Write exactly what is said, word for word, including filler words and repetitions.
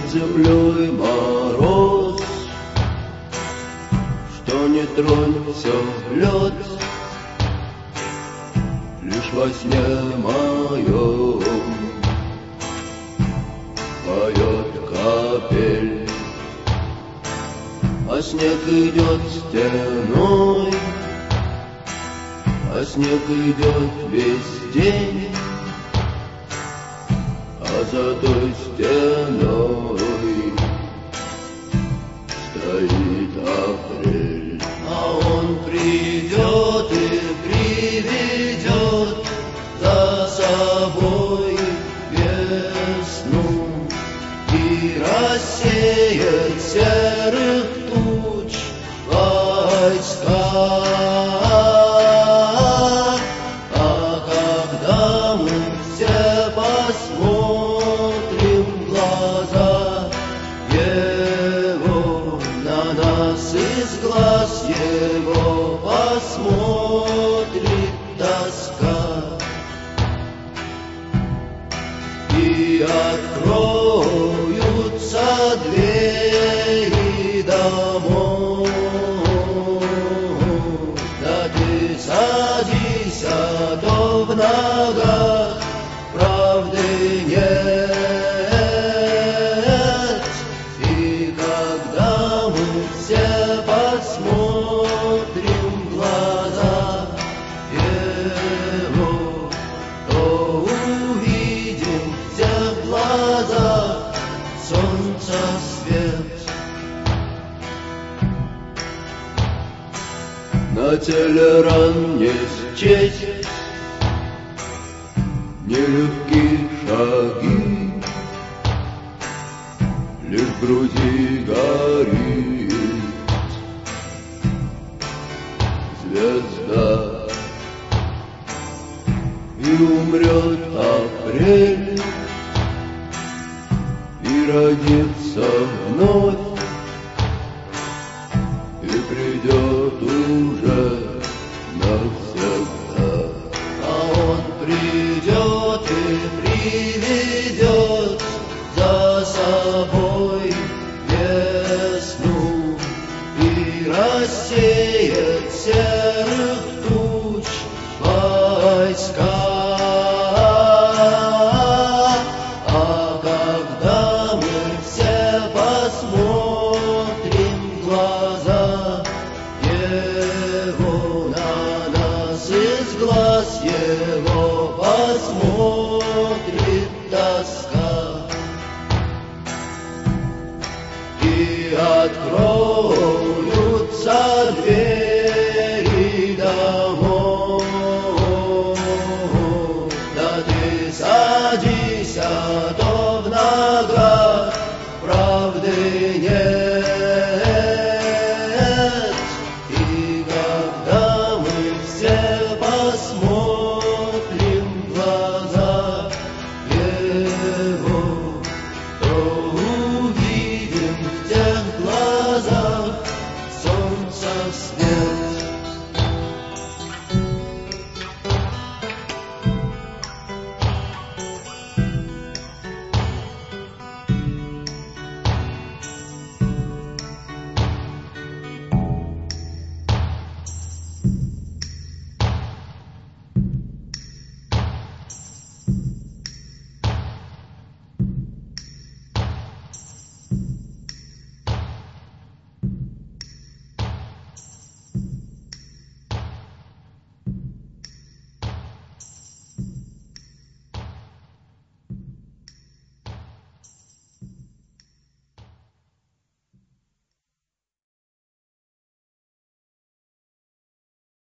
Над землей мороз, что не тронь, все лед. Лишь во сне моем поет капель, а снег идет стеной, а снег идет весь день, а за той стеной стоит апрель. А он придет и приведет за собой весну и рассеет серых туч войска. А когда мы все посмотрим в глаза его, на нас из глаз его посмотрит тоска, и откроются двери домов. Да ты садись, а то в ногах правды нет. И когда мы все посмотрим в глаза его, то увидим в тех глазах солнца свет. На теле ран не счесть нелегкие шаги, лишь в груди горит звезда, и умрет апрель, и родится вновь, и придет уже навсегда. А он придет и приведет